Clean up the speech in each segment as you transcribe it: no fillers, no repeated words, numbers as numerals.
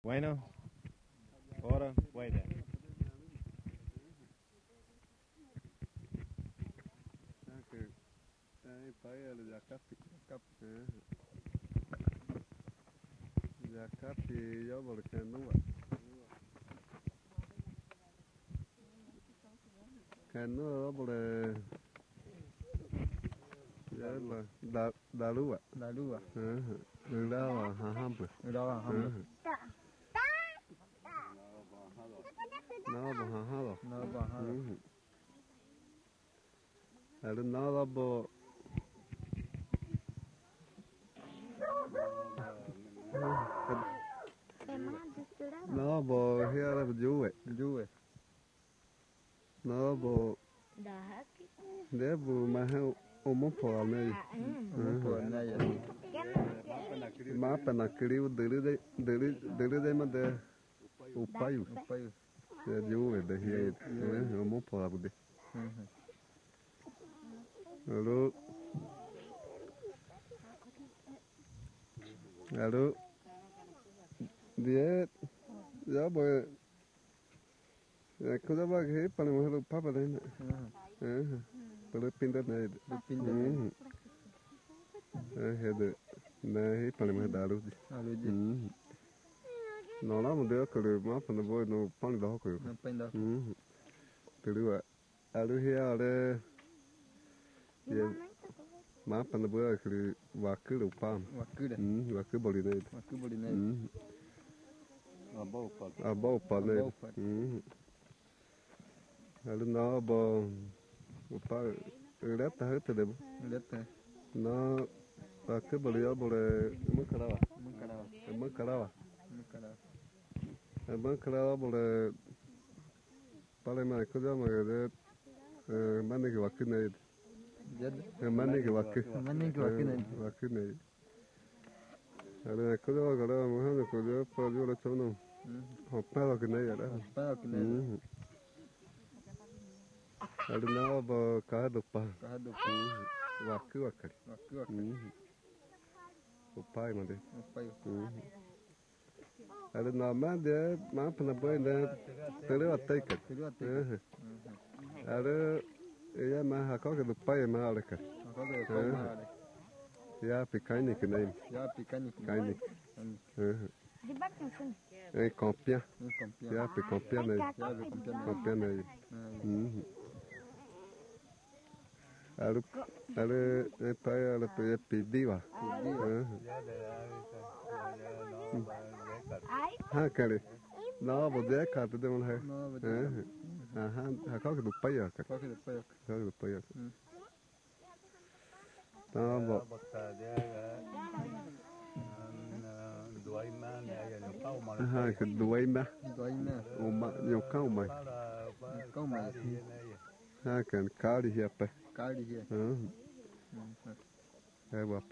Bueno, ahora, wait there. Thì gió bờ kèn đúng kèn nó bờ đà lú ạ đường đó là hà ham bờ nó bờ hà ham rồi nó bờ nó bờ here là du ấy nó bờ để bờ mà hay ôm phò này má bên là kêu đứa đấy mà để upayu du ấy để here ôm phò bờ alo alo dia ya boy cosa va che para mujer papa de para pintar na de na he para mujer daru no la mo de que ma para boy no pan da ko pero alu he ale ya ma para boy que wakku pan wakku boli ne abau pane alu nó bò pa lết ta hết từ nó và cái bò lìa bò lê mất cả đâu bò lê pa lê mà cái đó mà cái mang cái wakku này mang cái wakku này alu cái đó mà hắn cái đó pa vô là cháu nó học bao cái này đó alu nó bò cá đục pa wakku upai mà đi alu nó mà để mà phần bơi để từ đó tay cái alu ya mà có cái đục pai mà ở cái ya picanha que nem carne em compia ya pe compia này alu pai alu pe pediu ha cara nó vou dizer cara tu deu hai ha có cái đục pai à có cái đục pai nó vou hai cái đuôi mà nhiều câu mày hai cái cari hiệp cái bắp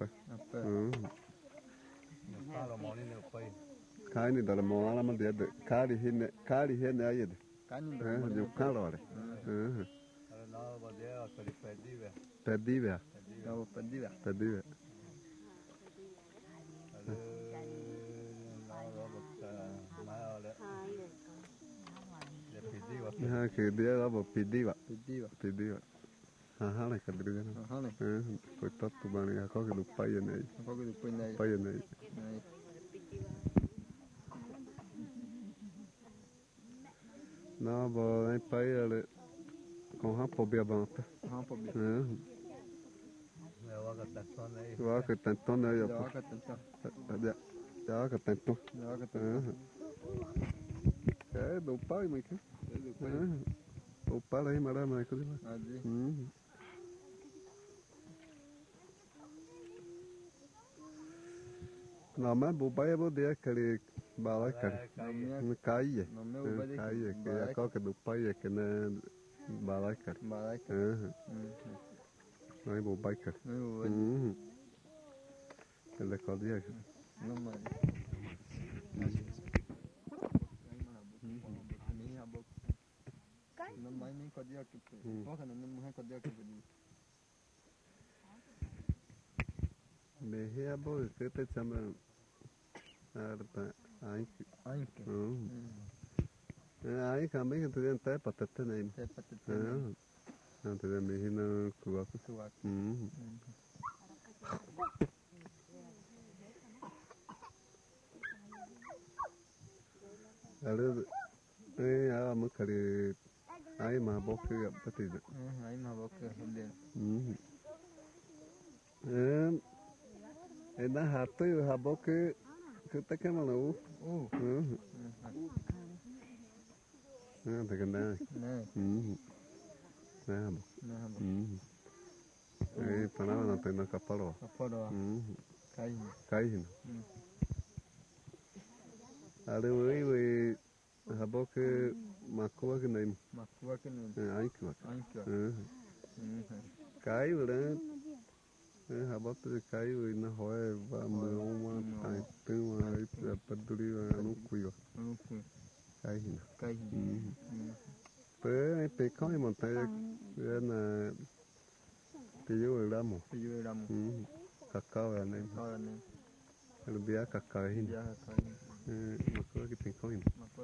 cái này là món làm gì đấy cari hiền này gì đấy nhiều câu rồi pedive ha cái dia đó bảo pediva ha này cái đứa nó coi tốt tụi bạn có cái đục pai này nó bảo anh pai là con hấp bò bia bông cái tentón này ya cái tentón cái đục pai mày cái đục pai này mà ra mày cái gì nó mà bố bay bố đi cái bà cái cái có cái đục pai cái này bà cái nói bố bay cái là có gì nó mà nó mấy miếng có gì có khả năng nó hay có gì Mehia boy, que te chama Ai, Ai que. ai kami kan tuh teh patet nih. Tepat itu. Nanti dia mihin kuat. Kuat. Lalu ya mukari ai mah bokeh ya betul. Ai mah bokeh dia. Enak hati habokeh kita kan malu. Tekan dah. Nah. Panama nanti nak kapal. Kapal. Kain. Ada we habokeh makua kena. Makua kena. Ai kuat. Cái rồi đó hà bắp tôi cái rồi nó hỏi và mưa mà tại tư mà ít bắt đi và nó quỳ cái tới tới coi một tay là cái dưới đam kakao là này rồi bia kakao hình mà có cái tiếng coi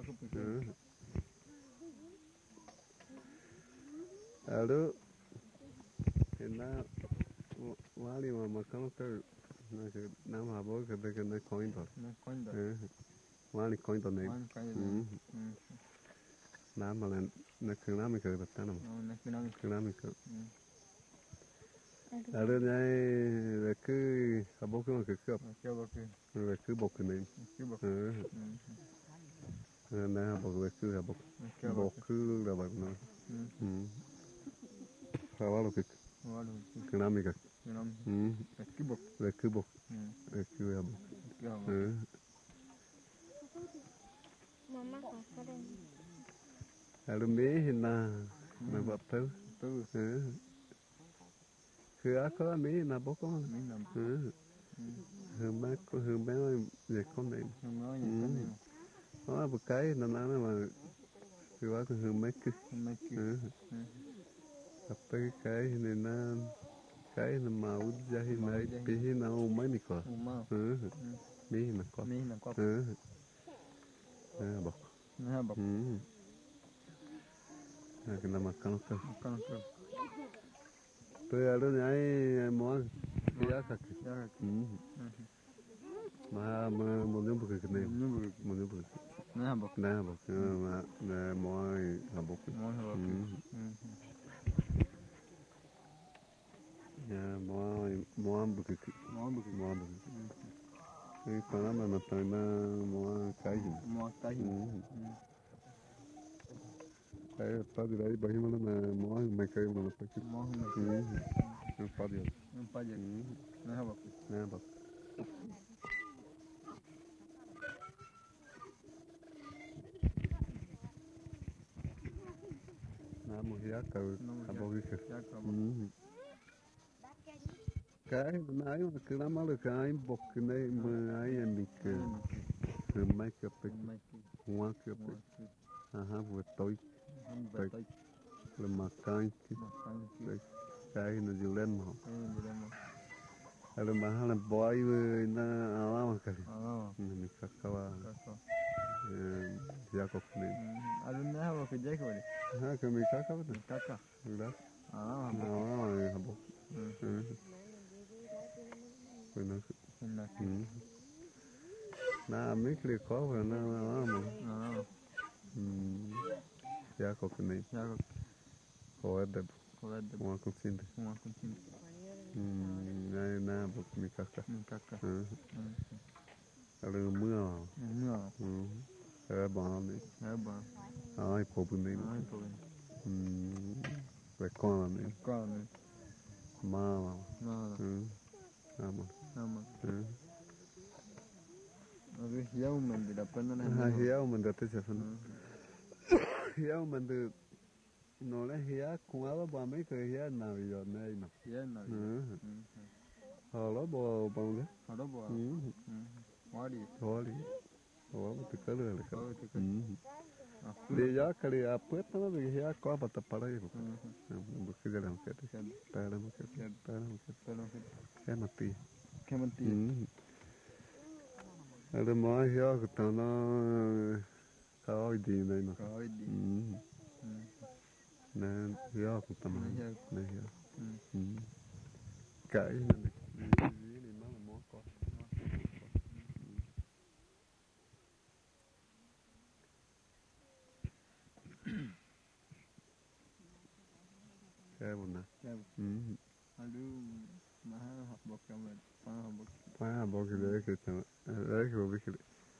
đó na wali ma makano ka na ma bo ka de na coin to wali coin to ne na ma na kana mi ka ta na na kana mi ka ada nai le ku abo ku ma ka le ku bo ku ne na bo le ku abo ku la ba na Hawalo kik. Kenami kak. Lekibok. Lekibok. Lekibok. Mama kakak. Lalu meh na bapel. Cứ có meh na boko. Hương bé về con này. Nó một cái nó mà cứ có hương mấy cứ. Apa cái này nó cái nó màu da hình này bị hình nào mấy này có mấy mà có bọc cái nào mà căng tôi ở đây này món giá cả mà một nhóm bực cái này một nhóm bực nè bọc mà món bọc ya mau bukit ini Panama natana mau kain kayak tadi dari bagaimana mau mereka mana pakai empat ya nah bak nah mau ya kau abang itu cái nãy mà cứ nắm được cái bọc cái này mà ai em bị cái máy cái hoa cái vừa tối là mà cái nó dịu lên mà là mà hai là boy với nó áo mà cái mình cắt qua giá cọc này alun na hawa cái gì vậy ha cái mình cắt được đó rồi học bọc na mấy khó và nó mà ya có cái này có đẹp hoa cũng xinh này na bọc mình cắt rồi mưa bão này ai phô bùn này về con này mà hiau mình thì đập nó hiau mình đặt tới phần hiau mình từ nó là hiau cũng áo bao mấy cái hiau nào giờ này nè họ nó bò bông đấy hóa đi hóa một cái lừa là đi giá cái đi áp bớt nó bị hiau có bắt tập para đi một cái gì làm cái ta làm cái mati Ada mo hiyo ko to no ka đi này nó. Có đi. Nè hiyo ko to Nè hiyo. nè hiyo. Ừ. Cái này đi nó là món con. Cái một nè. Aduh, mahal học bậc trong là học bậc. Mahabokile kama rekubikile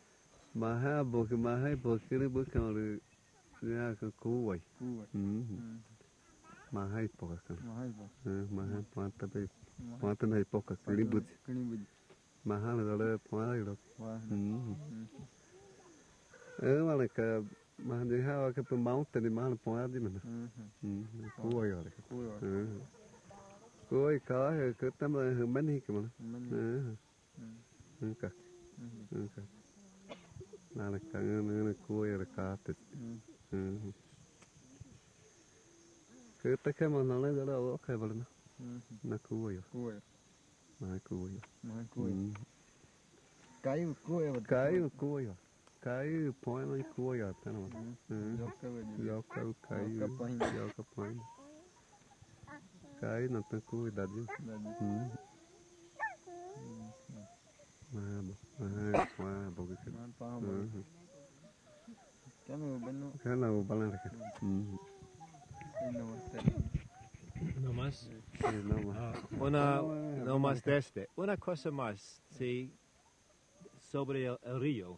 mahabokile bukamaru ya ka kuwai Cua. mahai poka Mahal bậc. mahai panta nai poka kilibut Kelibut. mahal dole poi lo Wah. mana ka mahal hawa ka mountain di mahal poi di mana kuwai ora Cua. kuwai ka ka tama mani ka mana Mình. ka nana ka ngana kuwai ora ka te Cứ tới cái mà nó lấy đó đâu ok vào nó cua rồi Cua. mà cua rồi Mahal cua. Cái cua là cái cua rồi cái point nó cua rồi thế nào dọc cái gì. do cái cái nó tên cua đặt chứ mà bộ cái Mahal paham bậc. Cái nào bên nó. cái nào bao nhiêu cái Cái nào thế. No más. nó mà No más de este. Una cosa más, sí, sobre el río.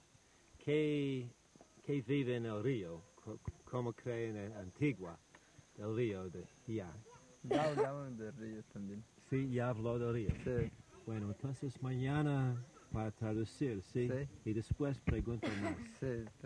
Que vive en el río? ¿Cómo creen en Antigua? El río de ya. Ya hablamos de ríos también. Sí, ya habló del río. Sí. Bueno, entonces mañana para traducir, ¿sí? Sí. Y después pregunto más. Sí, está.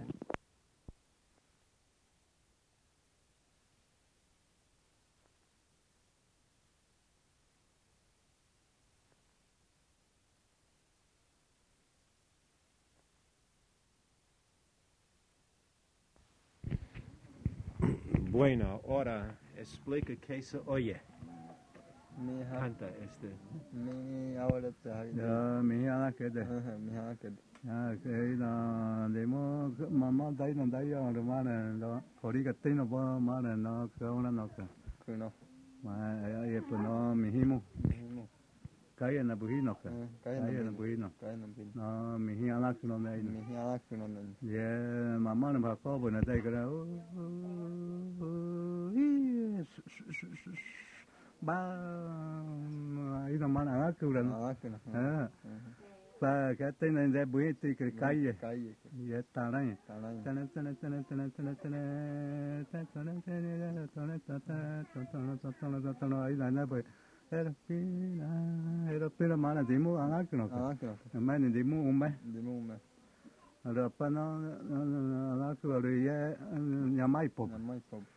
Bueno, ahora explica qué se oye. Mi ha. Canta este. Mi ahora te ha. giờ mình ăn cái đấy Mi ha cái. cái là để mà đấy là đấy rồi mà nó có đi cái tên nó mà nó cái nó Cứ nó. mà ấy nó mình himu Mi. cái là bùi nó Cái cái nào là bên. bùi nó Cái nào bên. nó mình ăn lá nó này Mi ha cứ nó nên. yeah mà nó có bữa nay đây cái đó ba ấy là mà ăn cứ là Cứ nó. và cái tên này để bùi thì cái gì Cái gì. yeah ta này Ta nói. ấy là nó bởi Era mana di mu ang aku nak. Cứ nó. Mana di mu umai. Đi mua mà. Ada apa no aku ada ya nyamai pop. Nằm mấy pop.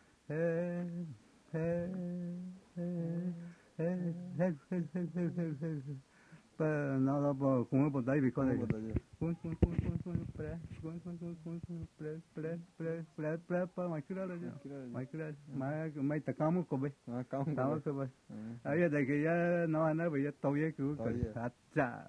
Pa nó là bộ cũng bộ đây vì con này. Không có gì. Pa mai kira rồi. Mai kira. Mai takamu ko be. Không Tao có. ko be. Ai đây cái nó bây giờ tôi cứ acha.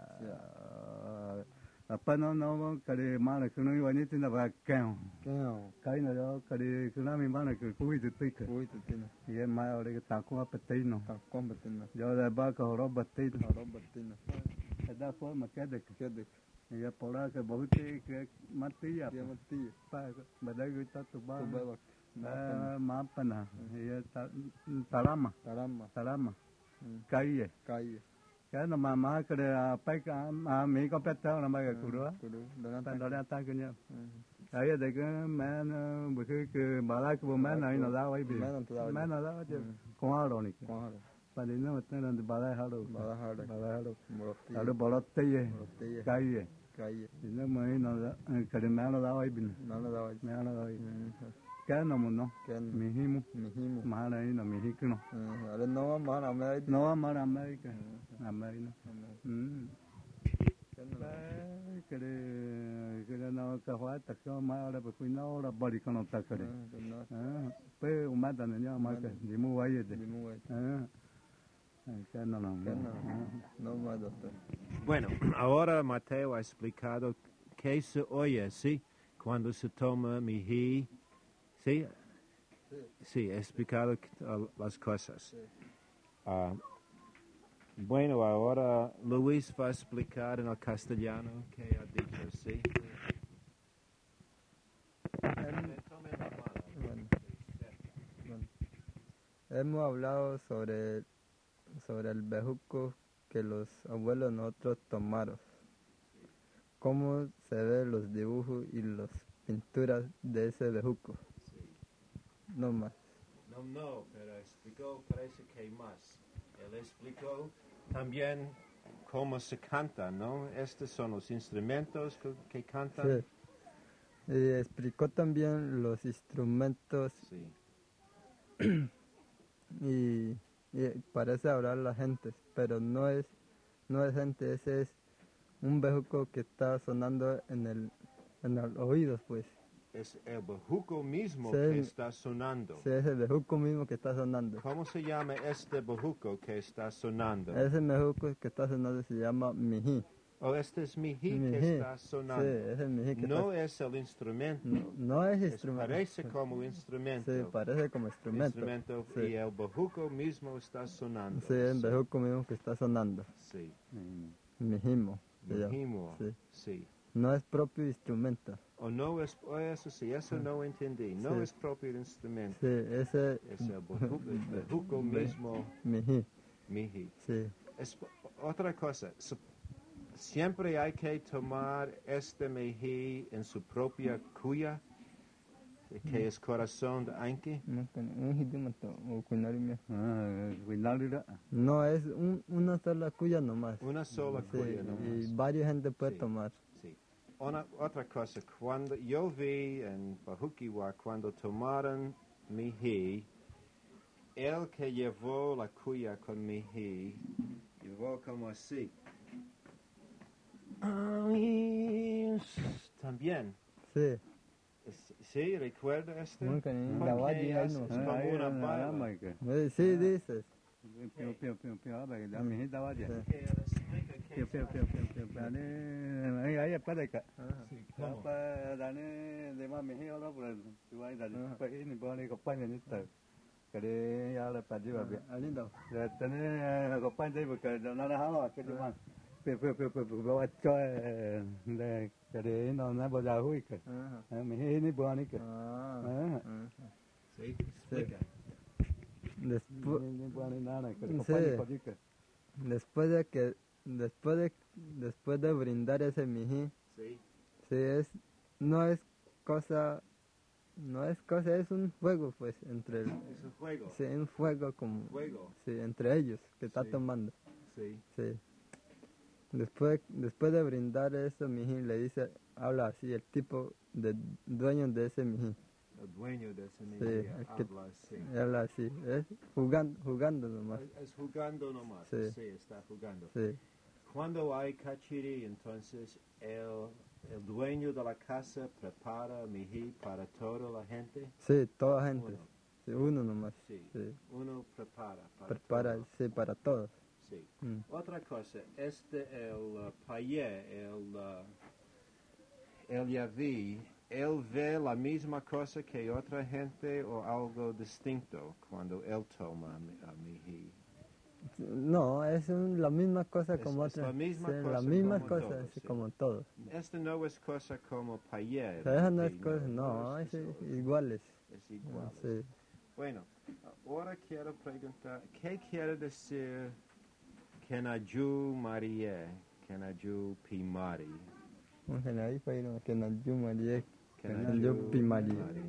Apa nó cái mana cái nó như thế nào vậy kêu. Cái nào cái nó mình mana cái cúi tự tích. Cúi tự tin. Ye mai ở đây cái tao cũng bật tin nó. Ta con bật tin. Giờ là ba cái hồ bật tin. Nó bật tin. Đã có mà cái được. Cái được. Ye pora cái बहुत cái mati ya. Dia mati. Pa badai kita tu ba. Tu bawa. Maafkan lah. Ye tarama. Tarama. Kai Kai. cái nó mà cái apa cái mấy có pet tao là mấy cái cua Kudu. Dengan tan tangan. đó ta cái nhau ấy đây cái mẹ nó bữa cái bà lá cái mẹ này nó ra vậy bị mẹ nó ra chứ con ao rồi này Con halo. bà đi nó tên là bà lá halo Bala halo. bà lá halo Moroti. halo bà lá tây Moroti. cái gì Kai. thì nó mới nó cái mẹ nó ra vậy bị Nó là đâu. mẹ nó ra cái nó muốn nó Ken. mình himu Mihimu. mà này nó mình hiku nó Ada nama mana Amerika. nó mà làm mấy cái làm mấy nó cái nó cái hóa tất cả mà là bởi vì nó là body con nó tất cả đấy, bây giờ mà đàn nhau mà cái gì mua vậy đấy, Di muai. Cái nó lòng Que no más, doctor. Bueno, ahora Mateo ha explicado qué se oye, ¿sí? Cuando se toma mijí, ¿sí? Sí, ha explicado las cosas. Ah, bueno, ahora Luis va a explicar en el castellano qué ha dicho, ¿sí? Tome la mano. Bueno, bueno. Hemos hablado sobre el bejuco que los abuelos nosotros tomaron. Cómo se ven los dibujos y las pinturas de ese bejuco. No más. No, pero explicó, parece que hay más. Él explicó también cómo se canta, ¿no? Estos son los instrumentos que cantan. Sí. Y explicó también los instrumentos Sí. y parece hablar la gente, pero no es gente, ese es un bejuco que está sonando en el oído, pues. Es el bejuco mismo Sí. que está sonando. Sí, es el bejuco mismo que está sonando. ¿Cómo se llama este bejuco que está sonando? Ese bejuco que está sonando se llama mijí. Oh, este es mijí que Mijí. está sonando. Sí, ese es mijí que No es el instrumento. no es instrumento. Parece como instrumento. Sí, parece como instrumento. Sí. Y el bejuco mismo está sonando. Sí, el bejuco mismo que está sonando. Sí. Mijimo. se llama. Mijimo. Sí. Sí. No es propio instrumento. O no es, eso sí, eso no entendí. No Sí. es propio el instrumento. Sí, ese Es el bejuco mismo, mijí. mijí. Sí. Es otra cosa. Siempre hay que tomar este mijí en su propia cuya, que es corazón de Anki. No, es una sola cuya nomás. Una sola Sí, cuya nomás. y varias gente puede Sí. tomar. Sí. Otra cosa, cuando yo vi en Bajukiwa, cuando tomaron mijí, el que llevó la cuya con mijí, llevó como así. También. Sí. ¿Sí? ¿Recuerda esto? Nunca ni Porque la valla ahí es no. como una baila. Sí, dices. Que él explica que- Sí, ¿cómo? Lindo. Sí, explica. Después de brindar ese mijí, Sí, sí es un juego pues entre es un juego. sí, un fuego como Juego. sí, entre ellos que está Sí. tomando. Sí. Sí. Después de brindar eso mijí le dice, habla así el tipo de dueño de ese mijí. El dueño de ese Sí, niño el que- habla así. Habla así, es jugando nomás. Es jugando nomás. Sí. Sí, está jugando. Sí. Cuando hay cachiri, entonces el dueño de la casa prepara mijí para toda la gente. Sí, toda gente. Uno. Sí, uno nomás. Sí. Sí. Uno prepara para Prepara, todo. sí, para todos. Sí. Mm. Otra cosa, el payé, el yaví, él ve la misma cosa que otra gente o algo distinto cuando él toma a mijí. No, es la misma cosa Es- como es otra. la misma sí, cosa las mismas como cosas, todos, sí, sí. como todos. Esta no es cosa como payé. O sea, esas no es mijí, cosa, no, es es eso, iguales. es igual. Sí. Bueno, ahora quiero preguntar, ¿qué quiere decir Kenaju Marie, Kenaju Pimari? Ahí fue lo que nos dio María. Kenaju Pimari.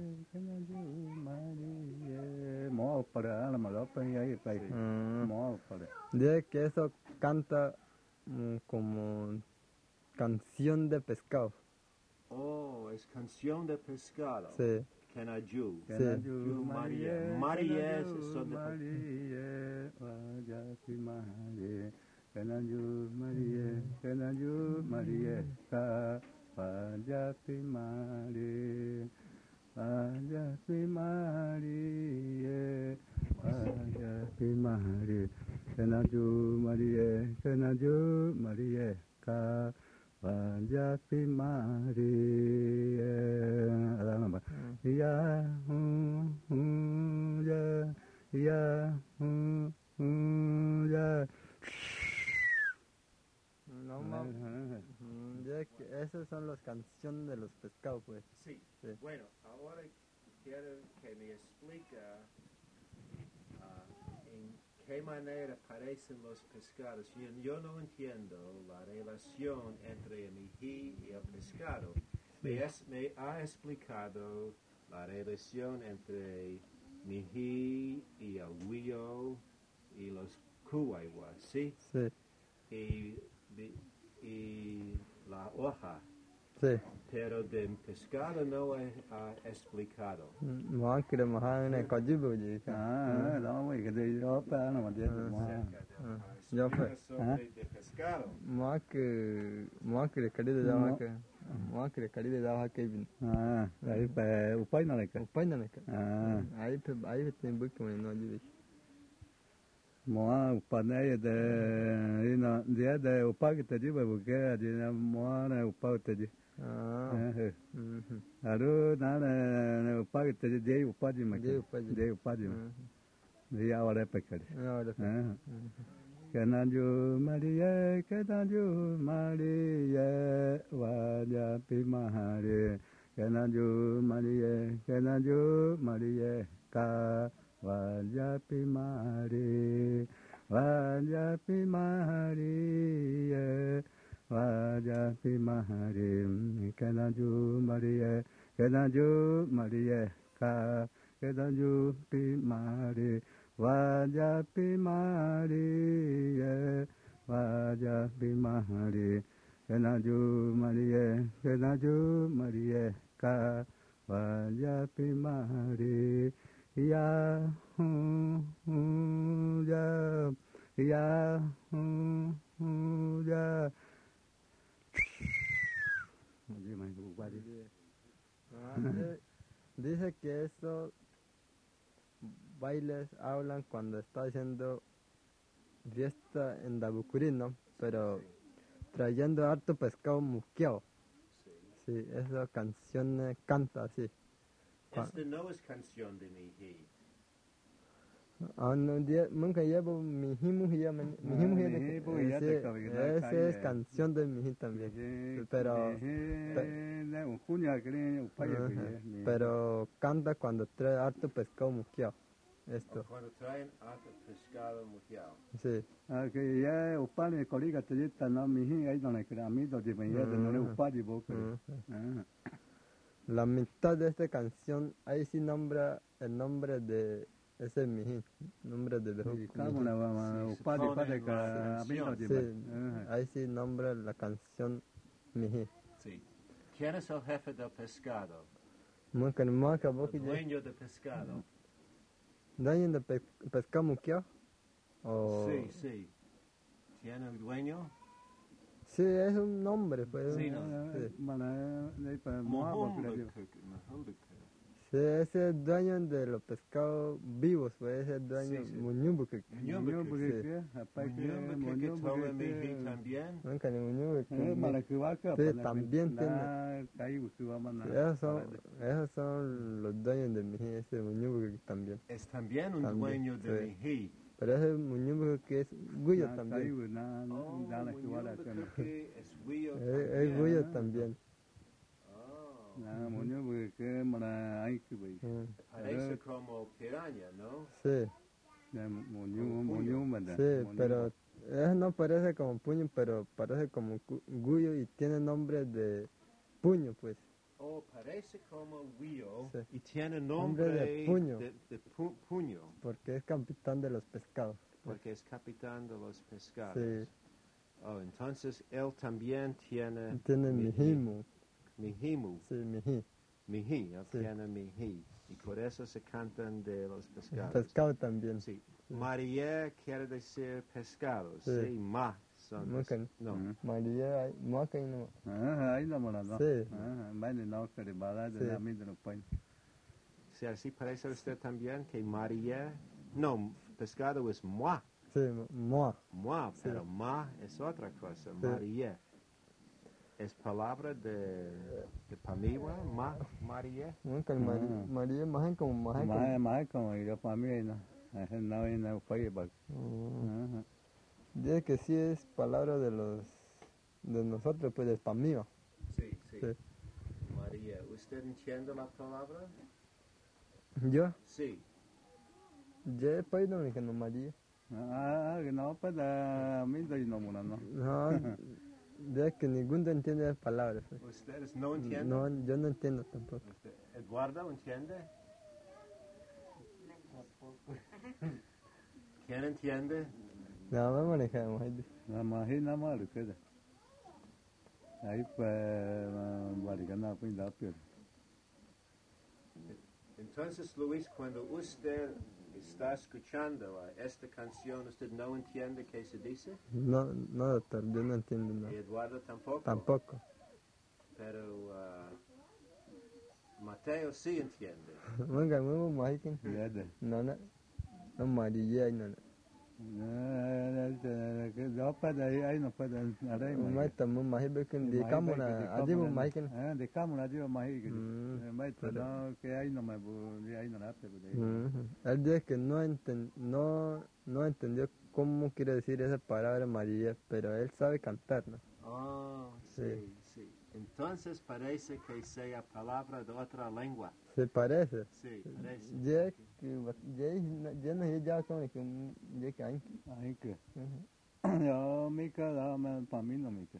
Dice que eso canta como canción de pescado. Oh, es canción de pescado. Sí. Kenaju. Sí. Kenaju Marie. Marie es son de Kenaju Maria, Kenaju Maria, Kavanjapi Maria. Ya, ya, ya. No, esas son las canciones de los pescados, pues. Sí. Sí. Bueno, ahora quiero que me explica en qué manera aparecen los pescados. Yo no entiendo la relación entre el mijí y el pescado. Me ha explicado la relación entre mijí y el huillo y los cuayguas, ¿sí? Sí, Y la hoja. sí. Pero del pescado no ha explicado. Mọi cái mà hai này có giúp được gì cả. Đó mấy cái gì đó ta nó mà biết Yo Explica fue. sobre el pescado. Mọi cái cái đi ra cái. Mọi cái cái đi ra cái bin. Đấy về upay nó này cái. Upay này cái. Ai phải tìm bước mà nó giúp. Mua upay này để nó để upay cái gì về cái gì mua này upay cái gì. Aru nada upay cái gì để upay gì mà. Để upay gì mà. Thì ahora pecare. Kenaju Maria, Kenaju Maria, Vajapi Maria, Kenaju Maria, Kenaju Maria, Ka Vajapi Maria, Vajapi Maria, Vajapi Maria, Kenaju Maria, Kenaju Maria, Ka Kenaju Maria. Vajapi Maria, Vajapi Maria, Kenaju Maria, Kenaju Maria, Ka Vajapi Maria, Ya, ya, ya, ya. Dice que eso bailes hablan cuando está haciendo fiesta en Dabucurí, ¿no? Pero trayendo harto pescado musqueado. Sí, esa canción canta así. Esta no es canción de mijí. Nunca llevo mijí mujía, esa es canción de mijí también. Pero canta cuando trae harto pescado musqueado. Esto. Cuando traen harto pescado musqueado. Sí. Que ya upale coliga te yeta no mijí ahí donde crea mí donde me ya de no le upale boca. La mitad de esta canción ahí sí nombra el nombre de ese mijí, nombre de bejuco. Ahí sí nombra la canción mijí. Sí. ¿Quién es el jefe del pescado? El Dueño del pescado. ¿Dueño de pescado musqueado? Sí, sí. ¿Tiene un dueño? Sí, es un nombre, pues. Sí, no. Sí, ese es dueño de los pescados vivos, pues ese es dueño Muñumbuque. Muñumbuque toma mijí también. Nunca ni Muñumbuque. Sí, también tiene. Esos son los dueños de mijí, ese Muñumbuque también. Es también un dueño de mijí. Pero ese Muñumbuque es Guyo también. Muñumbuque es Guyo también. Es Guyo también. Parece como piraña, ¿no? Sí. Sí, pero eso no parece como puño, pero parece como guyo y tiene nombre de puño, pues. Oh, parece como guyo Sí. y tiene nombre de puño. de puño. Porque es capitán de los pescados. Porque es capitán de los pescados. Sí. Oh, entonces él también tiene... Tiene mijimu. Mijimu. Sí, mijí. Mijí, él Sí. tiene mijí. Y por eso se cantan de los pescados. Pescado también. Sí. María quiere decir pescados. Sí. Sí, ma son... Mucan. No. María, muaca y no. Ahí no me la da. Sí. Vale, no, que le va a dar de la misma pues. Sí, así parece usted también que María... No, pescado es moi. Sí, Moa. Moa, Sí. pero ma es otra cosa. Sí. María. Es palabra de Pamiwa, María. Nunca el María es más como más como. Más como yo para mí, ¿no? No fue para. Dice que sí es palabra de nosotros, pues de Pamío. Sí, sí. Sí. María. ¿Usted entiende la palabra? Yo Sí. he podido que no María. Que no, pues a mí no me no. No, dice que ninguno entiende las palabras. Pues. ¿Ustedes no entienden? No, yo no entiendo tampoco. ¿Eduardo entiende? ¿Quién entiende? Nada más manejamos ahí. Nada más lo queda. Ahí pues, barigana, pues da peor. Entonces, Luis, cuando usted está escuchando esta canción, ¿usted no entiende qué se dice? No, doctor, yo no entiendo ¿Y nada. Eduardo tampoco? Tampoco. Pero Mateo sí entiende. Venga, me voy a no María y no. Đó phải đây ấy nó phải ở đây mà Mấy tầm mà biết cái đi cắm là ở đây mà cái đi cắm là đi mà cái mấy tầm nó cái ấy nó mà đi ấy nó nắp được đấy. Él dice que no entendió cómo quiere decir esa palabra María, pero él sabe cantar, ¿no? Oh, sí, sí. Entonces parece que sea palabra de otra lengua. ¿Se parece? Sí, parece. Dice que ya no es ya como que ya que hay. Ấy kìa. Đó mấy cái đó mà para mí nó mấy cái.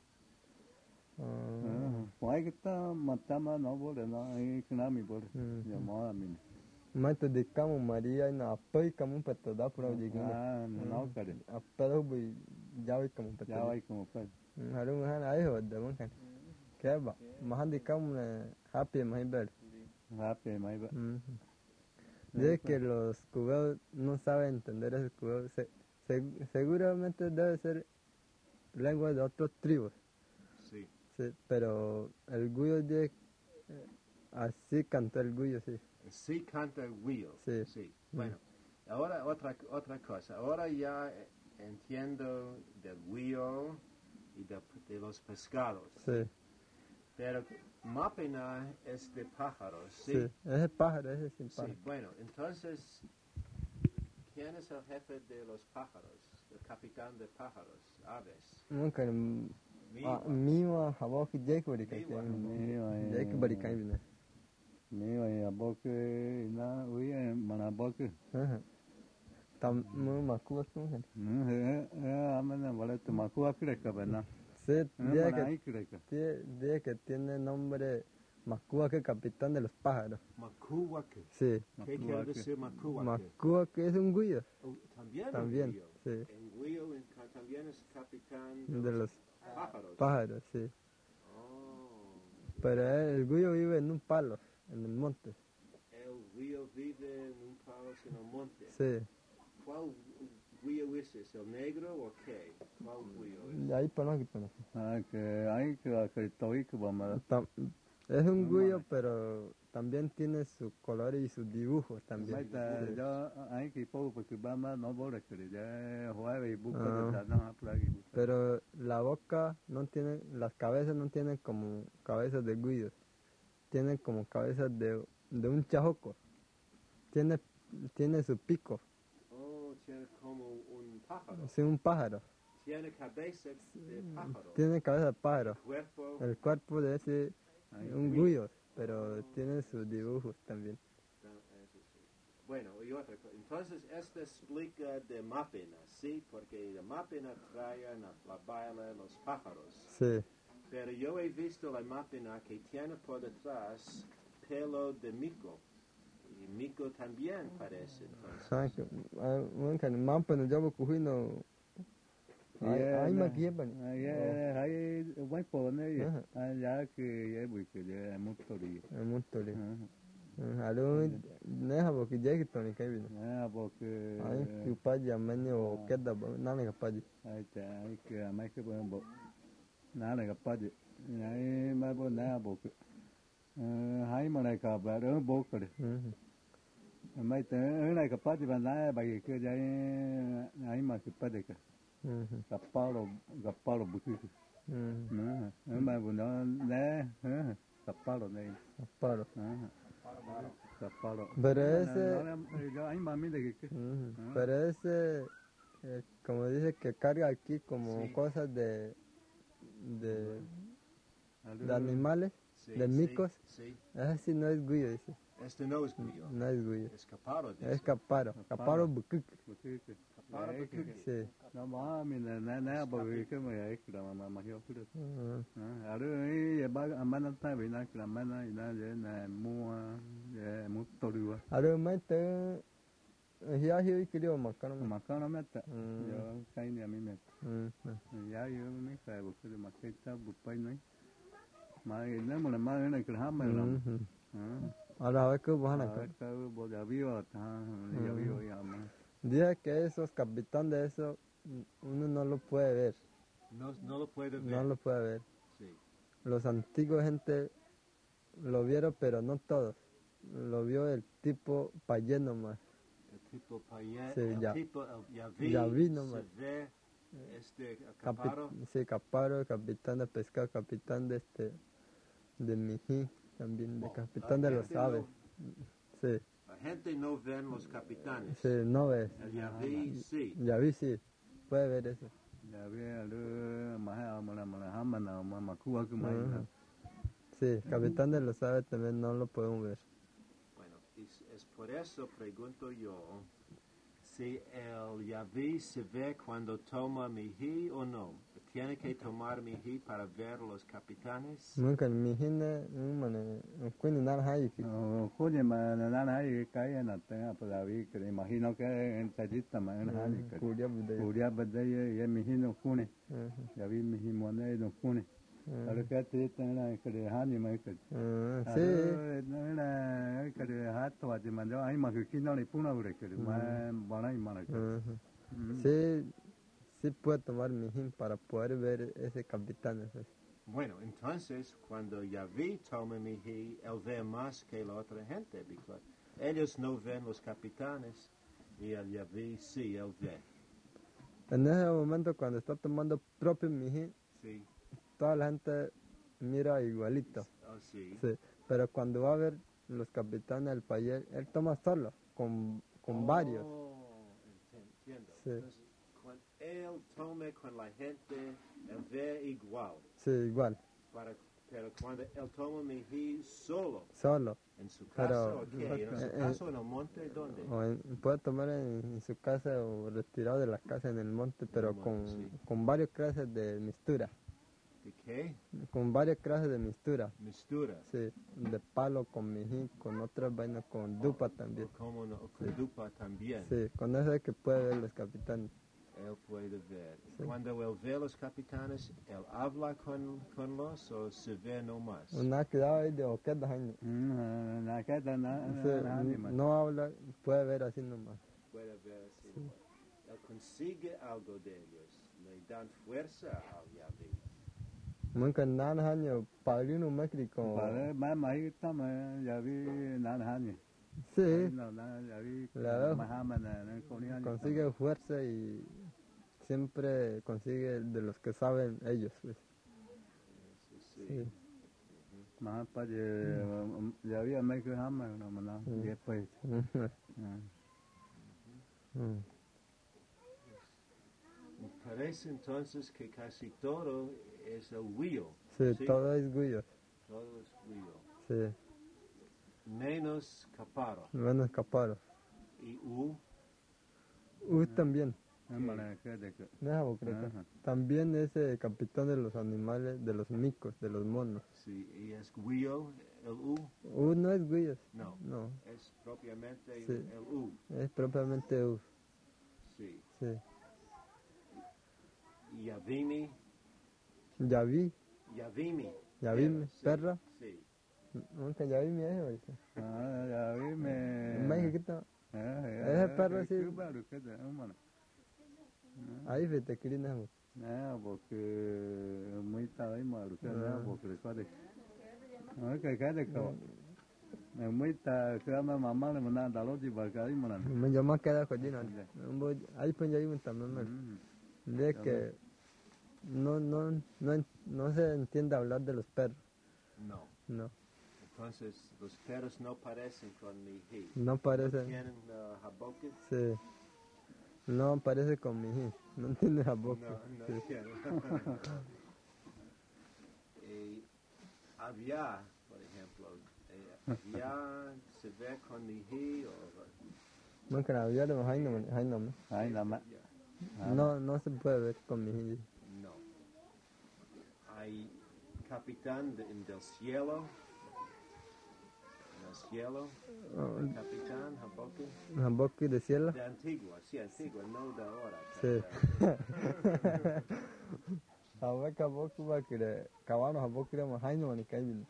Phải cái ta mà ta mà nó vô để nó cái nào mình vô để. Giờ mà mình. Mà tôi đi cắm María nó apoi cắm un peto da por allí. Nó cái đấy. Apelo bị giao cắm un peto. Giao ấy cũng phải. Harun han ahí ho de mon kan. ¿Qué va? Más de cắm happy más ver. Happy mấy vậy. Dice que los cubanos no saben entender ese cubano. Seguramente debe ser lengua de otros tribus. Sí. Sí, pero el guyo dice así canta el guyo, sí. Sí canta el guillo. Sí. Sí. Bueno, ahora otra cosa. Ahora ya entiendo del guillo y de los pescados. Sí. Pero Mapena es de pájaros, ¿sí? Sí, ese pájaro, ese sin pájaro. Sí, bueno, entonces, ¿quién es el jefe de los pájaros? El capitán de pájaros, aves. Nunca Miwa. Miwa habo ki Jake bari kai. Jake bari kai bine. Nếu mà bố cái nó uy mà là bố cái. Tam mà cua cũng hết. Mình vale tu mà cua cái cái bên nó. Sí, Dice dice que tiene nombre Macuaque, capitán de los pájaros. Macuaque. Sí. ¿Qué quiere decir Macuaque? Macuaque es un guillo. También. Sí. En Guillo también es capitán De los pájaros. pájaros, sí. Oh. Pero el guillo vive en un palo, en el monte. El Guillo vive en un palo en el monte. Sí. ¿Cuál Guillo es ese? ¿El negro o qué? ¿Cuál Guillo es? Ahí para aquí para que hay que estoy que vamos Es un guillo, pero también tiene su color y sus dibujos también. yo hay que poco porque vamos no voy a querer ya jugar y buscar no Pero la boca no tiene, las cabezas no tienen como cabezas de guillos, tienen como cabezas de un chajoco. Tiene su pico. Oh, tiene como un pájaro. Sí, un pájaro. Tiene cabeza de pájaro. Tiene cabeza de pájaro. Cuerpo. El cuerpo de ese un guillo, pero tiene sus dibujos también. Eso sí. Bueno, y otra cosa. Entonces, esto explica de Mapena, ¿sí? Porque de Mapena traen a la baila los pájaros. Sí. Pero yo he visto la Mapena que tiene por detrás pelo de mico. Y mico también parece, entonces. Bueno, que man pues yo voy no. Hay más que van. hay mấy phần này giá cái buổi cái một tuổi Một tuổi. Alo, ne habo ki je ki toni kai bin. bộ cái Ai ki paji amani o kedda na ne ka paji. ai cái mấy cái bộ ná này gặp paji ai mấy bộ ná bộ cái hai mà này cả bà đó bộ cái mấy cái này cái bắt thì bạn nói bài cái đấy ấy mà cái bắt đấy cái gặp bao rồi bự cái nữa mà vừa nó đấy gặp bao rồi này Paro. gặp bao rồi Pero ese, nó ấy mà mình đấy cái pero ese, como dice que carga aquí como Sí. cosas de animales, Sí, de sí, micos. sí. Ese sí no es guyo, dice. Este no es guyo. No es guyo. Es caparo, dice. Es caparo. Caparo bucuc. cái Caparo pecuque. Sí. nó bỏ mình là nè bởi cái mà ấy là mà hiểu cái được Ujú. ở đây ba anh nó tay bị nó làm mấy nó để là mua tàu đua Ahora me te ya hiyo ikilio makano mà có nó mệt giờ cái này mình mệt giá yếu mấy cái bực cái mà cái tao bực bay nói mà nếu mà làm mấy cái này cứ hám mày làm Ahora a ver qué van a cái bộ giờ ví dụ giờ ví dụ giờ mà Dice que esos capitán de eso uno no lo puede ver, No lo puede ver. no lo puede ver. Sí. Los antiguos gente lo vieron, pero no todos. Lo vio el tipo Payé nomás. El tipo payet, Sí, el ya. tipo, Ya vi nomás. se ve, caparo. Sí, Caparo, capitán de pescado, capitán de Mijí, también de capitán de los aves. Sí, La gente no ven los capitanes. sí, no ves. El Yaví sí. Ya vi, sí, puede ver eso. giờ biết là mà hay mà hám mà nào mà cua cái máy Sí, capitán de los aves también no lo podemos ver. Bueno, es por eso pregunto yo si el Yaví se ve cuando toma mijí o no. ¿Tiene que tomar mijí para ver los capitanes? Nunca Mijí un cuini naranja y khu gì mà nó hay cái là tên là vì cái mà khi nó cái tài chính mà nó hay cái curia bude. Kuria badai ya mihi no kune ya vi mihi mone no kune ở cái tết này cái hát gì mà cái Sí, nó là cái hát toa thì mà nó ai mà cái nó lại puna rồi cái mà bọn này mà cái sí, sí puede tomar mijín para poder ver ese capitán. Pues. Bueno, entonces cuando Yaví toma mijí, él ve más que la otra gente, porque ellos no ven los capitanes y el Yaví sí, él ve. En ese momento cuando está tomando propio mijín, Sí, toda la gente mira igualito. oh, sí. Sí, pero cuando va a ver los capitanes del país, él toma solo, con varios. Oh, entiendo. Sí. Entonces, cuando él tome con la gente, él ve igual. Sí, igual, Pero cuando él toma mijí solo, solo. en su casa, Pero- ¿o qué? ¿En su casa o en el monte? ¿Dónde? Puede tomar en su casa o retirado de la casa en el monte, pero En el monte, sí. con varias clases de mistura. ¿De qué? Con varias clases de mistura. Mistura. Sí, de palo con mijín, con otras vainas, con dupa también. O como no, con dupa también. Sí, con eso es que puede ver los capitanes. Él puede ver. Sí. Cuando él ve a los capitanes, él habla con los o se ve nomás. Una quedado ahí de boquetas años. là cái tên nó hát gì mà No habla, puede ver así nomás. Puede ver así. Él consigue algo de ellos. Le dan fuerza al Yaví. Nunca nada años, padrino México. và mấy tấm giờ vi nó hát gì Sí, nó giờ vi La- mà ham mà nó có đi hát consigue fuerza y siempre consigue de los que saben ellos. Pues. Sí, sí. Sí. mà bây giờ vi mấy cái ham mà nó dễ phải Mm. Parece entonces que casi todo es el huillo. Sí, Sí. todo es guyo. Todo es huillo. Sí, Menos caparo. van a escapar. Y También. mà là cái để cái Deja boqueta. Ajá. También es capitán de los animales, de los micos, de los monos. sí, y es huillo, el No es guyo. No, No, es propiamente Sí. el es propiamente Sí. Sí. Y Yavimi, Ya vi, sí, perra. Sí. Nunca ya vi mi hijo. Dice. giờ vi En mẹ México, Ese perro sí. cứ bảo được cái đó mà ahí vete, Kirina. nè porque mới tới mà được cái đó porque có được nói cái được không Muy ta que ama mamá le manda a los divagar y moran. Yo me quedo con Gino. Ahí pues yo iba también. De que no se entiende hablar de los perros. No. No, Entonces, los perros no parecen con mi hiji. no parece. ¿Tienen jaboques? Sí. No parece con mi hija. No entiende la boca. No, Sí. no tienen. Había, por ejemplo, había se ve con mi hiji o... Nunca la había de no. Ay, nada más. No se puede ver con mi hija. No. Hay capitán en del cielo. En el cielo. El capitán, jaboque. La boca de cielo. De Antigua, sí, Antigua, no de ahora. Sí. A ver que boca va que cabano a boca de no ni que hay.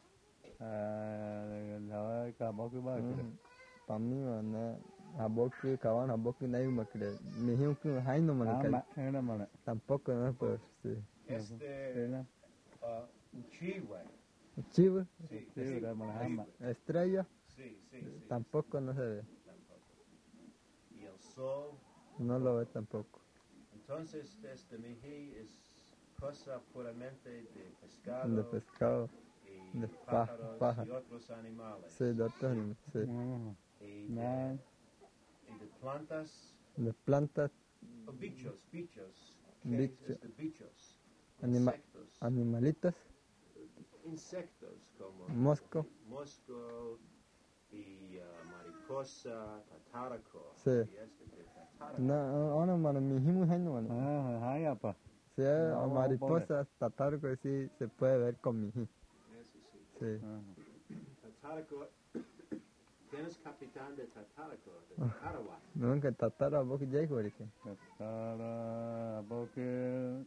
La que vamos que va. Para mí no a boca cabano a boca no hay más que mi hija que no ni que hay. Era mala. Tampoco no pues sí. Este, un chihuahua. Chivo, Sí, Sí, era mala. estrella, sí, sí. tampoco no se ve. Tampoco. Y el sol. No lo ve tampoco. Entonces, este mijí es cosa puramente de pescado, De pescado, y de pájaros pájaro. y otros animales. sí, de otros animales, sí. Y, No. y de plantas, De plantas, o bichos. ¿Qué Bicho. es de bichos? Anima- Insectos. animalitos, Insectos como mosco, mosco y mariposa, tatáraco. Sí. Y este de tatáraco. no, mano, mi hija muy no, mano. Ay, apa. Si es mariposa, tatarco, sí se puede ver con mi hija. Eso sí. Sí. Tatáraco. ¿Tienes capitán de tatáraco? De tatarawa. Nunca tataro a boca ya güey. Para porque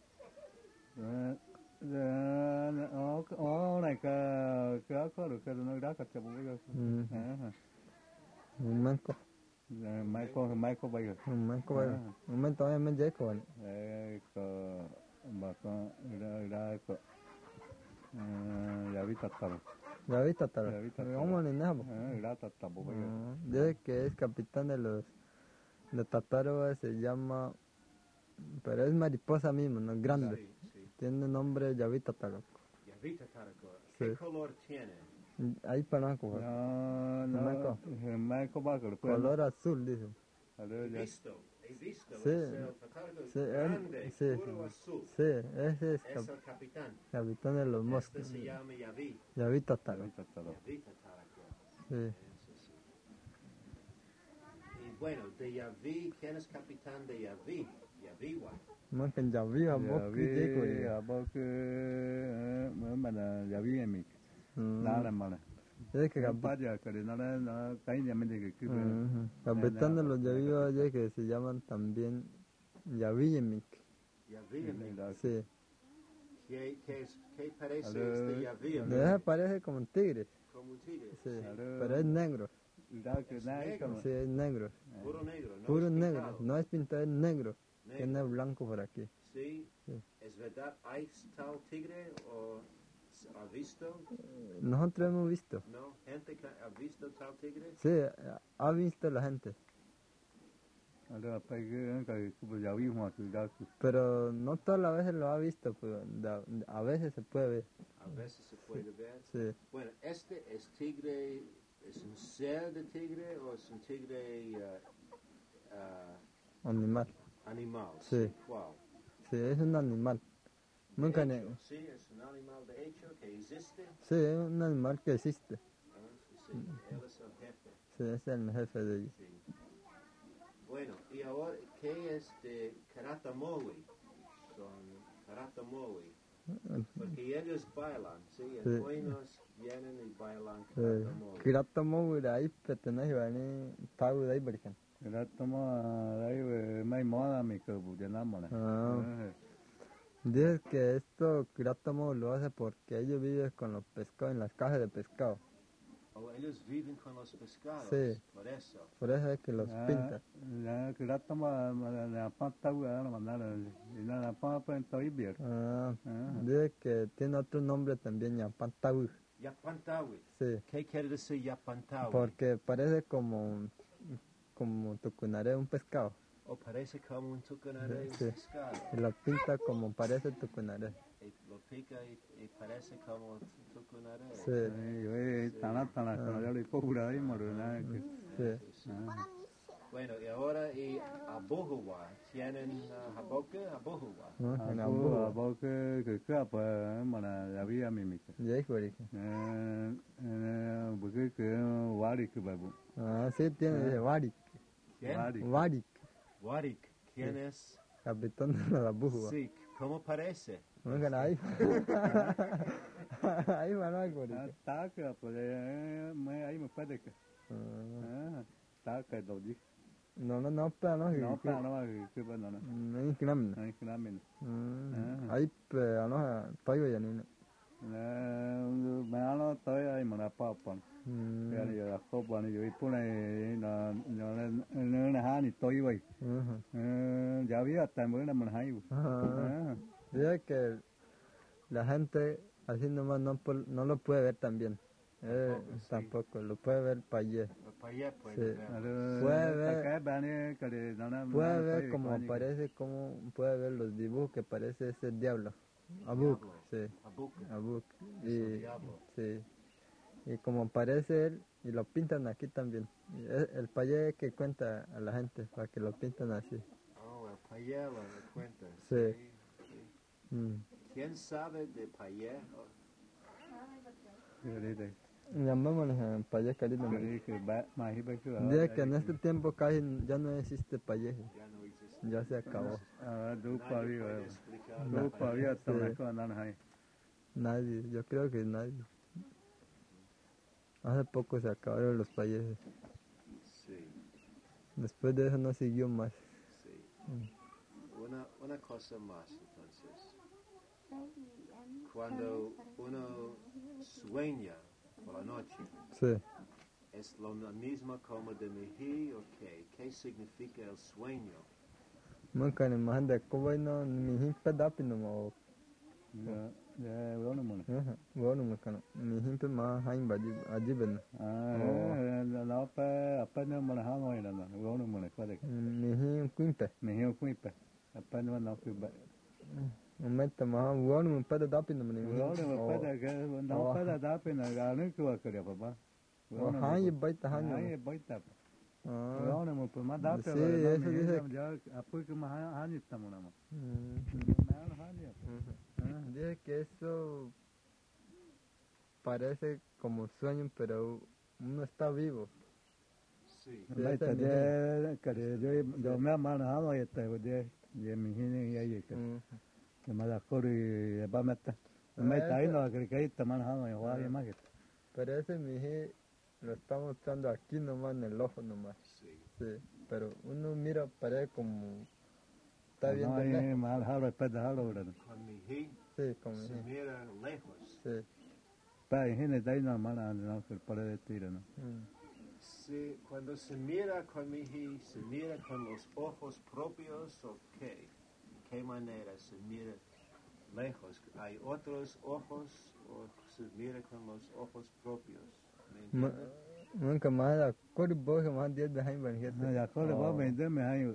này cái có được cái nó đá cắt cho bố bây Un manco, giờ mai có bây giờ un manco, un momento ya me llega con. có bà con ra có ya vi tataro Ya vi tataro. Ya vi tataro. ¿Cómo ni nada? ra tataro bố bây giờ Dice que es capitán de Tatarua, se llama, pero es mariposa mismo, no grande. Sí, sí. Tiene nombre Yavi Tataraco. Ya vi tatáraco. ¿Qué Sí. color tiene? Ahí para no, mai có ba cái color azul, dice. He visto. Sí, Es el tatáraco sí, grande, sí. puro azul. Sí, ese es Es el capitán. capitán de los Este moscos. se llama Yavi. Yavi Tataraco. Yavi tatáraco. Sí. Eso sí. Y bueno, de Yavi, ¿quién es capitán de Yavi? Yaviwa. Man kan Yavi a giờ boca vi de bao cái mới mà là giờ vi em mình nó là mà này Dice que ba giờ cái nó cái nhà mình thì cái capitán de los Yavi que se llaman también Yaviyemik. Yavi. Sí. ¿Qué parece este Yavi? De esa parece como un tigre. Como un tigre. Sí, pero es negro. ra cái này negro. Sí, es negro. Puro negro. No Puro es negro. pintado. No es pintado, es negro. Negro. Tiene blanco por aquí. Sí. Sí. ¿Es verdad? ¿Hay tal tigre o ha visto? Nosotros hemos visto. ¿No? ¿Gente que ha visto tal tigre? Sí, ha visto la gente. là phải cái giờ vi hoa từ đó Pero no todas las veces lo ha visto. Pues, a veces se puede ver. A veces se puede ver. Sí. Bueno, este es tigre, ¿es un ser de tigre o es un tigre Animal. animal? Sí. ¿Cuál? Sí, es un animal. Nunca De hecho, sí, es un animal de hecho que existe. Sí, es un animal que existe. Sí, él es el jefe. Sí, es el jefe de ellos. Sí. Bueno, y ahora, ¿qué es de Karatamoli? Son Karatamoli. Porque ellos bailan, sí, Sí. en buenos vienen y bailan Karatamoli. Kirata Mogu ahí pertenece a ni Tagu de ahí, por ejemplo. ra tamo đấy về mấy món là mình cơ vụ cho nó mà này Dices que esto Kirata Mogu lo hace porque ellos viven con los pescados en las cajas de pescado. Oh, ellos viven con los pescados. Sí. Por eso. Por eso es que los pinta. Ya que rato más la pata la mandaron y la papa en todo ibir. Ah, Ah. dice que tiene otro nombre también, Yapantawi. Yapantawi. Sí, ¿Qué quiere decir Yapantawi? porque parece como tucunaré, un pescado. O parece como un tucunaré, un Sí. pescado. Y lo pinta como parece tucunaré. Y lo pica y parece como un tucunaré. Sí, Tana con el pura ahí morena. sí. Bueno, y ahora y Abohua. ¿Tienen jaboque? Abohua. ¿No? En Abu Abu. abu que apa mana la vía mímica. Ya hijo, dije. Porque que wari que babu. Ah, sí, tiene, dice Warik. ¿Quién? Warik, Warik. ¿Quién es? capitán de la bújula. Sí. ¿Cómo parece? No, que ahí. Ahí va algo, dije. Taca, pues ahí me puede que. Taca đâu chứ. No, pero no. Nó pa nó cái bên nó. No hay que nada. Ai cái mình. Ahí, pero no, estoy ya ni. Mà nó tới đây mà là pa pa. Cái này là có bọn này bữa này nó là há thì tối vậy. Ya vi hasta mới là mình hay. Dice que la gente así nomás no lo puede ver tan bien. Tampoco, lo puede ver Payé. Payé puede Sí. ver. Puede ver como aparece, como puede ver los dibujos que parece ese diablo. Abuk, Diablo. sí, Abuk. Abuk. Es el diablo. Sí. Y como aparece él, y lo pintan aquí también. Y el Payé que cuenta a la gente para que lo pintan así. Oh, el Payé lo cuenta. Sí. Sí. Mm. ¿Quién sabe de Payé? Llamémosle a Payé Caribe. Dice que en este tiempo casi ya no existe Payé, Ya no existe. ya se acabó. Đủ Nadie pavi puede explicar. đủ pavi hasta Sí. una cosa no hay. Nadie, yo creo que nadie. Hace poco se acabaron los payeses. Sí, Después de eso no siguió más. sí. Una cosa más, entonces. Cuando uno sueña por la noche, Sí. ¿es lo mismo como de Mijí o qué? ¿Qué significa el sueño? Nunca ni más de cómo no mi himpe da pino mo. Ya bueno mona. Bueno me cano. Mi himpe más hain allí ven. Nó apa nó mona ha noi là bueno mona có được. Mi him quimpe. Mình hiểu cũng phải. Apa nó cứ vậy. Un mete más bueno me puede da pino mo. Bueno mà phải là cái nó phải là đáp là gà nó cứ cái điều ba. Hain baita hain. Ai baita. Ah. Bueno mà phải mà đáp Sí, eso dice. ya apa que más han estamos nada más. Dice que eso parece como sueño, pero uno está vivo. Sí. Baita de que yo me mano ha noi este de mi hine ya que. Que me da corri ba meta. Me está ahí no que está mano ha noi wa más que. Pero ese mijí lo está mostrando aquí nomás en el ojo nomás. Sí. Sí, pero uno mira, parece como está viendo No lejos. hay mal halo peda halo ora. Con Mijí Sí, como se mijí. mira lejos. Sí. Pa hine dai no mana no que para de tira no. Sí, cuando se mira con Mijí, ¿se mira con los ojos propios o qué? ¿Qué manera se mira lejos? ¿Hay otros ojos o se mira con los ojos propios? ¿Me entiendes? Nunca más la corbo que más 10 de Jaime Benjete. Ya corre va vender me hay.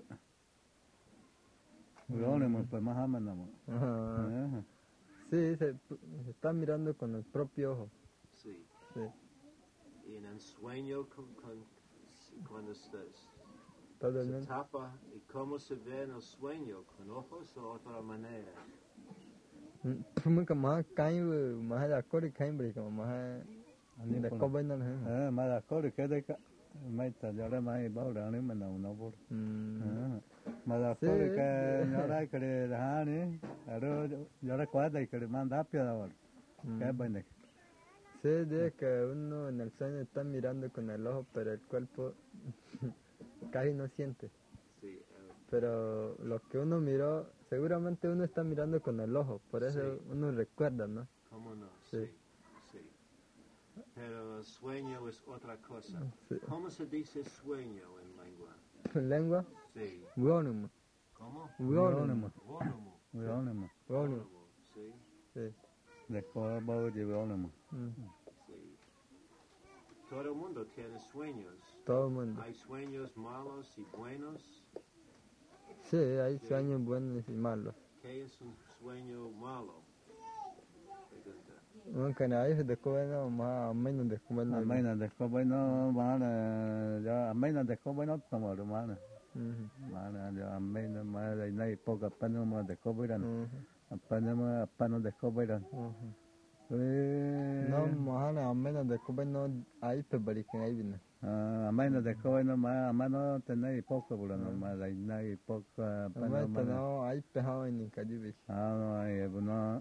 Uno me pues más ama no. Sí, se está mirando con el propio ojo. Sí. Sí. Y en el sueño, cuando se Totalmente. tapa, ¿y cómo se ve en el sueño? ¿Con ojos o otra manera? Nunca más cae, más la corre cae, como más de cobo en el. Mà là có được cái đấy cả. Mấy ta giờ đây mấy bảo rằng nếu mình nào nó vô. Mà là có được cái giờ đây cái ha nè. Rồi giờ đây quá đây cái man đáp cho rồi. Cái bên này. Sí, dice que uno en el sueño está mirando con el ojo, pero el cuerpo casi no siente. Sí. Pero lo que uno miró, seguramente uno está mirando con el ojo, por eso Sí. uno recuerda, ¿no? ¿Cómo no? Sí. Sí. Sí. pero sueño es otra cosa. Sí. ¿Cómo se dice sueño en lengua? Lengua, Sí. Wionum. ¿Cómo? Wionum. Wónomo. Wionum. Wionum. Sí, Sí. Después bao de Wionum. sí. Todo el mundo tiene sueños. Todo el mundo. Hay sueños malos y buenos. Sí, hay sueños buenos y malos. ¿Qué es un sueño malo? Pregunta. Mungkin ayah después no más menos después no. Amena después bueno mana ya amena después bueno como lo mana. Mana ya amena mana đây này poca pano mà después bueno. Pano después bueno. No más menos después no hay pebalikin ahí vino. Amena después bueno mà mano tenai poca bueno mà đây này poca pano mà. No hay pejado en Cadiz. No hay bueno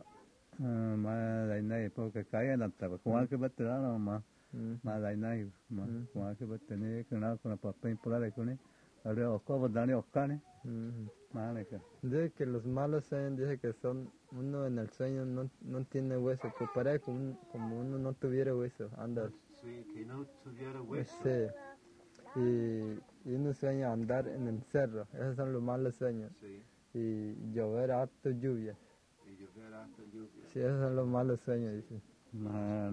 mà đây này poca cái là tập qua cái bất đó mà. Mà đây này mà qua cái bất này cái nào con papel por ahí con ahora o como Dani Ocane más que Dice que los malos sueños, dice que son, uno en el sueño no tiene hueso, pues parece como uno no tuviera hueso, anda. Sí, que no tuviera hueso. Sí. Y uno sueña andar en el cerro, esos son los malos sueños. Sí, Y llover harto lluvia, y llover hasta lluvia. sí, esos son los malos sueños, dice. más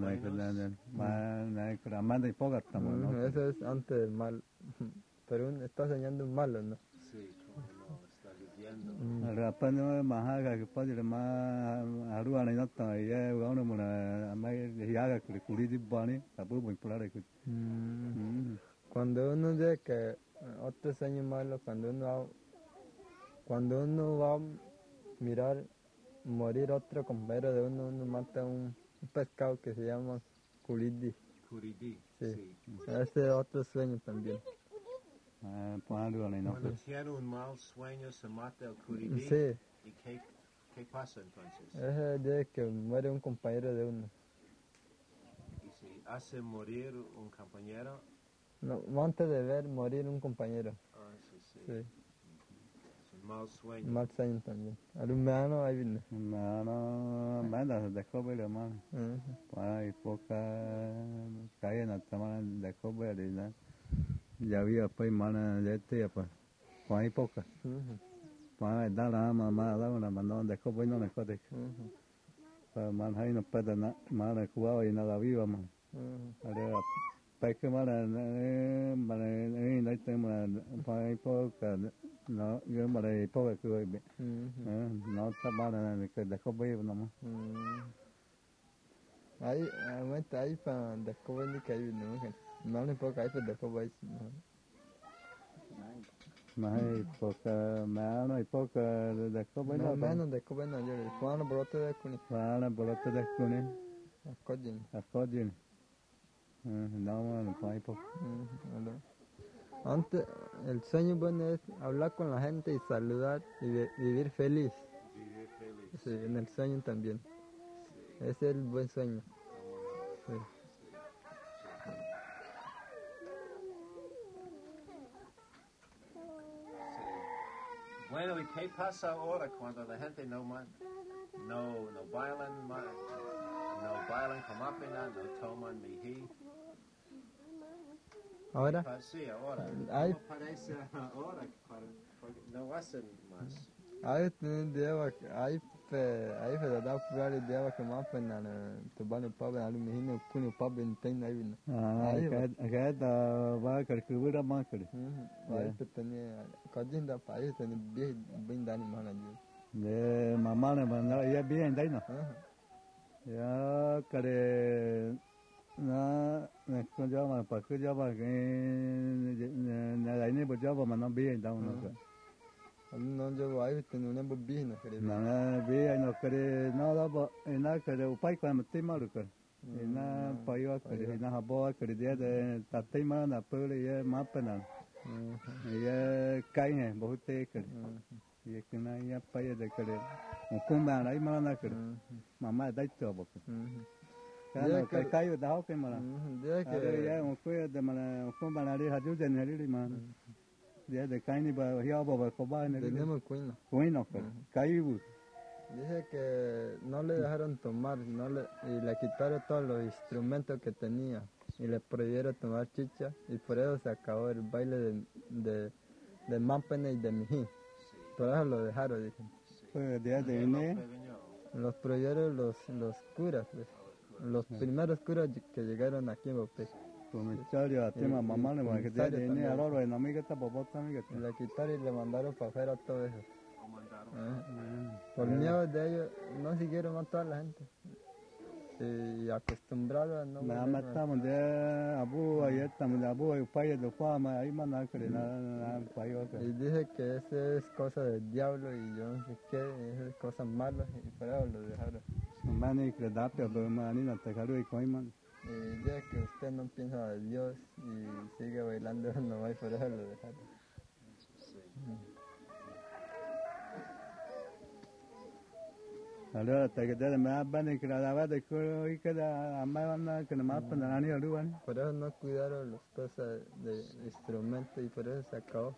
que la manda y poca estamos no Eso es antes del mal, pero uno está soñando un malo, ¿no? Sí, como no está viviendo. ahora apenas más haga que puede más arua này nó tới cái nó mà mấy haga que curi đi bani tapu muy por ahí Cuando uno dice que otro sueño malo, cuando uno va a mirar morir otro compañero de uno, uno mata un pescado que se llama culidi. Curidí, Sí. sí. Ese es otro sueño también. pues arua này nó Cuando tiene un mal sueño se mata el curidí. Sí, ¿Y qué pasa entonces? ese dice que muere un compañero de uno. Y si hace morir un compañero, No, antes de ver morir un compañero. sí, sí. Sí, Es un mal sueño. mal sueño también. Alumeano ahí viene. mà nó bán là después bây giờ mà Ay, poca cái là tao để có về đi nè giờ bây giờ phải mà là để tiền phải phải poca phải đã mà đó là nó để có về nó này có thể mà hay nó phải mà là của ai nó là viva mà rồi phải cái mà là đấy tên mà phải poca nó cái mà đây poca cái nó ta mà là cái để có về nó mà Ahí, aguanta ahí para descubrir que hay viene. No le puedo caer para descubrir. mà hay poca mà nó poca để có về No, nó menos descubrir no, yo le puedo brote de cuni. Para bolote de cune, Acording. acordien. No, no hay poco. Antes, el sueño bueno es hablar con la gente y saludar y vivir feliz. Vivir feliz. Sí, en el sueño también. Ese es el buen sueño. Sí. Bueno, ¿y qué pasa ahora cuando la gente no bailan, con máquina, no toman mijí? Ahora, Sí, ahora. Ay. ¿Cómo parece ahora? Porque no hacen más. hay da furare da yawa kamar fanna to bani pabin alu mihino kunu pabin tin na ibn Cái đó ba cái cứ bữa mà cái. ai petani kadin da pai tani bi bin dani mana ji Để mà nó ya bien đấy nó. Ya cái nó con cháu mà phải cứ cháu mà cái nhà đấy này bữa cháu mà nó bien đâu nó. no yo ai tani una bi na kare Nó bien nó cái nó đó nó cái upai quan một tí mà được rồi. Nó phải cái nó habo cái để tập tí mà nó bự đi mà bên nào. Cái này बहुत cái ये किना या पाए दे करे हुकुम बा नहीं माना करे मामा दai तो बक cái cái đó cái mà अरे यार हुकुम दे माना हुकुम बना रे हजू जन रे माना ये दे cái ni ba hiao ba ko ba ne tenemos cuina कोई न कर cái bu Dice que no le dejaron tomar y le quitaron todos los instrumentos que tenía y le prohibieron tomar chicha y por eso se acabó el baile de Mampene y de Mijí. Por eso lo dejaron, dicen. Pues el día de ¿Quién lo hoy, prevenió? Los prohibieron los curas, pues. Los primeros curas que llegaron aquí en Bopé. pues me echaron a tema mamá, le que día de hoy, a lo de no me gusta popota, me gusta. Le quitaron y le mandaron para afuera todo eso. ¿O mandaron? Por miedo de ellos, no siguieron a toda la gente. Y acostumbrados a no Nada volver más más. estamos de abu, ahí estamos de abu, y país de fama, ahí más nada que nada, país Y dice que eso es cosa del diablo y yo no sé qué, eso es cosas malas y por eso lo dejaron. Mani que da pero mani no te caro y coiman. Y dice que usted no piensa de Dios y sigue bailando nomás y por eso lo dejaron. Ahora te que te me abane que la va de co y que da amana que no más para nani aruan. Por eso no cuidaron las cosas de instrumentos y por eso se acabó.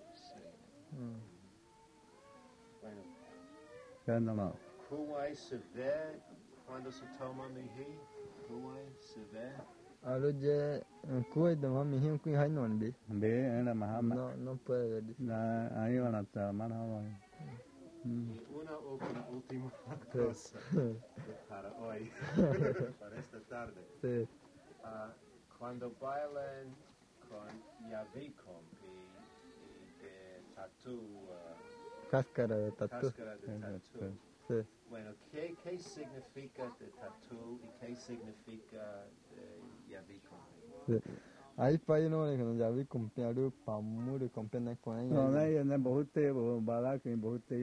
Bueno, Que no. Kuwait se ve cuando se toma mijí. Kuwait se ve. Ahora ya en Cuba y demás mi hijo que hay no ande. Ve en la mahama. No puede ver. Dice. Na ahí van a estar más Y una última cosa para hoy, para esta tarde. Sí. Cuando bailan con Yavikom y de tatú, Cáscara de tatú. cáscara de tatú. Sí. Bueno, ¿qué significa de tatú y qué significa de Yavikom? Sí. Ahí para ahí no que ya vi con piaru pamuri con pena con ella. No, no, बहुते बड़ा के बहुते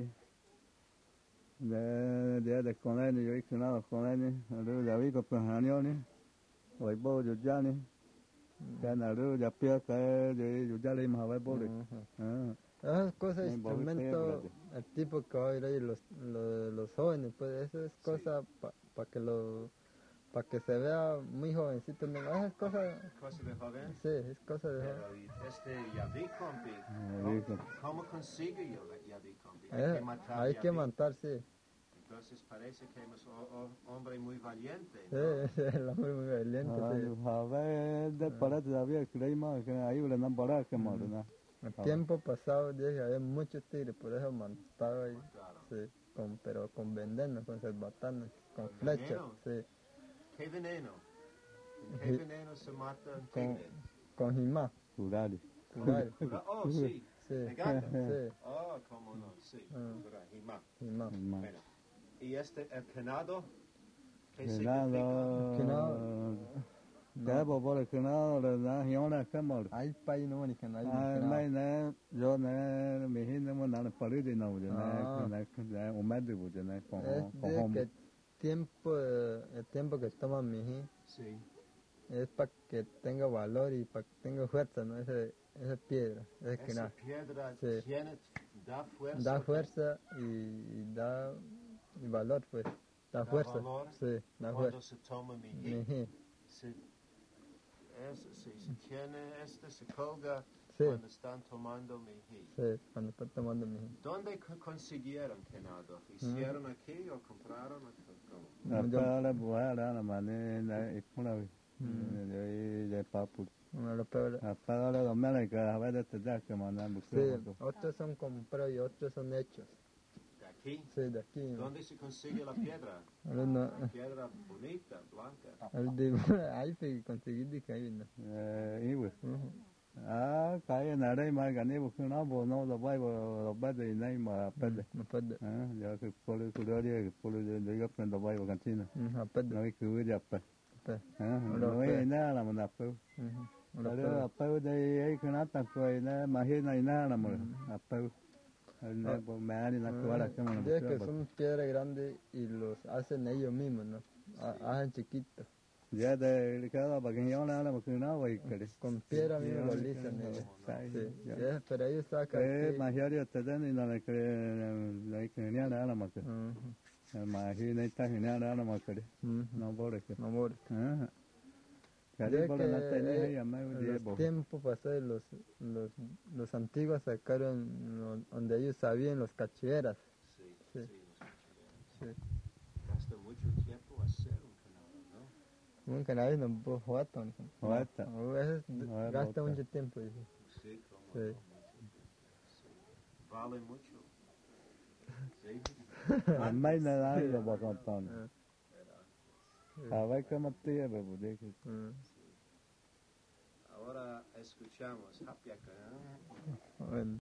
de con él yo hice nada con él luego ya vi con hanio ni hoy bo yo ya ni ya na luego ya pia que yo ya le más bo le Esas cosas, Sí, बहुत instrumentos, brother. el tipo que va a ir ahí, los jóvenes, pues eso es cosa para que se vea muy jovencito. ¿No? Esas cosas, ¿Cosa de joven? sí, es cosa de joven. Pero este Yavikompi, Yavikom. ¿cómo consigo yo Yavikompi? Hay que matar, sí. Entonces parece que es hombre muy valiente. Sí, el hombre muy valiente, sí. a ver de para todavía creímos que ahí le dan para que morena El tiempo pasado dije había muchos tigres, por eso mataba ahí, Claro. sí, pero con veneno, con cerbatanas, con flechas, veneno? sí, ¿Qué veneno? ¿En qué Sí. veneno se mata un con, tigre? con jimá, curare curar, Oh, sí. sí, ¿Me encanta? sí, Oh, cómo no, sí. Jimá. jimá. Bueno, ¿y el canado? ¿Qué Kenado, cái bộ bộ là kenado là nó hiếu là cái mồi. Hay país no que no hay Mai nè, yo nè, mi hin nó nó phải đi nào rồi nè, un mes rồi rồi nè, con Es de con que el tiempo que toma mi hijo Sí. es para que tenga valor y para que tenga fuerza, ¿no? Esa piedra, ese que Esa nada. piedra Sí. da fuerza. Da fuerza y da y valor, pues. Da fuerza. valor Sí, da Cuando fuerza. se toma mi Mijí. se tiene se colga Sí. cuando están tomando mijí. Sí, cuando está tomando mi hijo. ¿Dónde consiguieron kenado? ¿Hicieron aquí o compraron? ¿Cómo? Apa là bùa là mà nè, cũng là de papu. Uno lo peor. Apa là mẹ này cái hay là tự ra cái mà nè, Sí, otros son comprados y otros son hechos. ¿De aquí? Sí, de aquí. ¿no? ¿Dónde se consigue la piedra? No, Piedra bonita, blanca. ahí fue conseguí de que hay, ¿no? Iwe. Cái này đây mà cái này bữa nó bữa nó là bay thì này mà bắt đấy. No puede. Giờ cái polo để gặp nó là bay vào cái gì No puede. nói cứ đẹp vậy. Puede. Nói nó là một nạp đâu. No Rồi puede. nạp đâu đây ấy cái nó tặng coi nó mà hiện nay nó là một nạp đâu. Nó mẹ đi nạp qua là cái mà Es que son piedras grandes y los hacen ellos mismos, ¿no? Hacen chiquitos. giờ đây cái đó bà cái nhau nó là một cái nó vậy cái đấy. Con piedra mismo lo lisan ellos. Sí. Yeah, pero ellos sacan. Cái Sí. mà hiện giờ tới đây là cái này nó là một cái. Mà hiện nay ta hiện nay đó là một cái đấy. No vô được. No more. Cái Ya đấy bỏ nó tên này hay que mà en đi los bỏ. tiempos pasados los antiguos sacaron donde ellos sabían los cachiveras. Sí, Sí. sí. Gasta mucho tiempo hacer un canal, ¿no? Un canal no puedo jugar tanto. Juega. A veces No, gasta no, mucho tiempo. Dice. Sí, como Sí. sí. Vale mucho. Sí. Mai nada lo va contando. Ah, A ver cómo te lleva, pues. ah. Ahora escuchamos Hapiaka. Bueno.